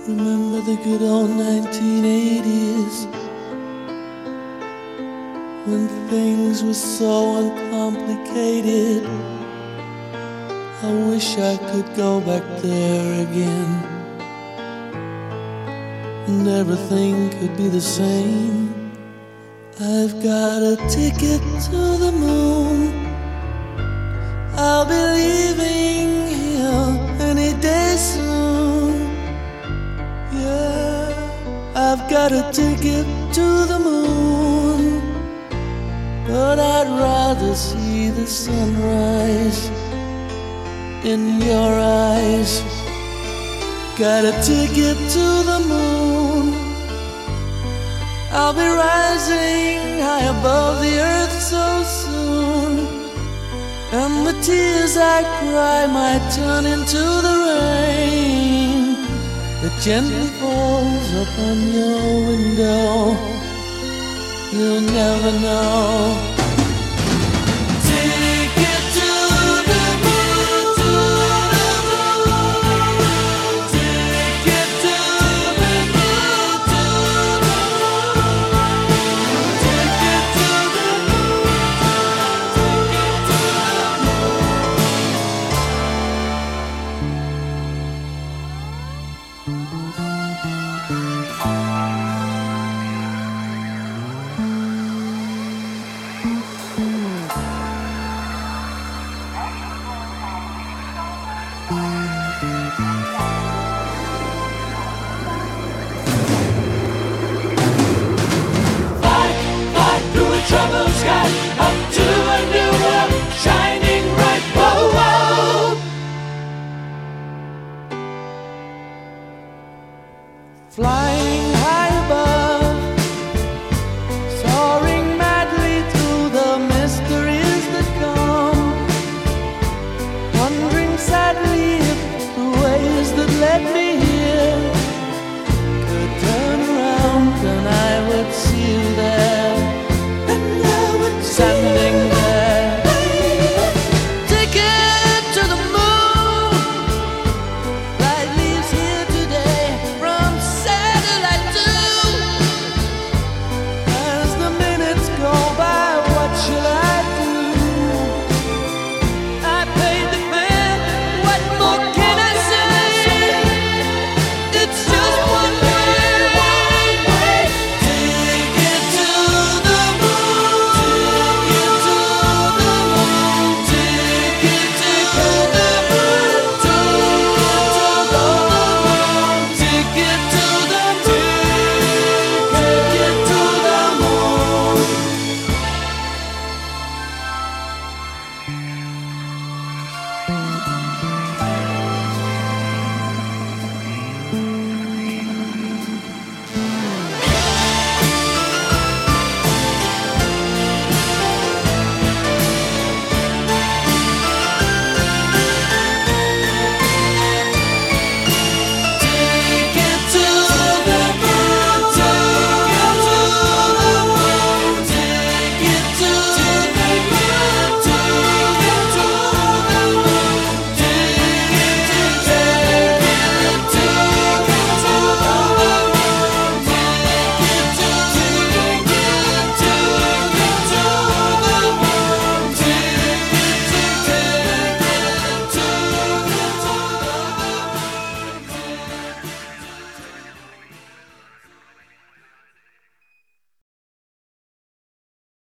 Remember the good old 1980s when things were so uncomplicated. I wish I could go back there again and everything could be the same. I've got a ticket to the moon. I'll be leaving here any day soon. Yeah, I've got a ticket to the moon, but I'd rather see the sunrise in your eyes. Got a ticket to the moon. I'll be rising high above the earth so soon, and the tears I cry might turn into the rain that gently falls upon your window. You'll never know. Ticket to the moon, to the moon. Ticket to the moon, to the moon. Ticket to the moon, ticket to the troubled sky, up to a new world, shining bright. Whoa, whoa. Fly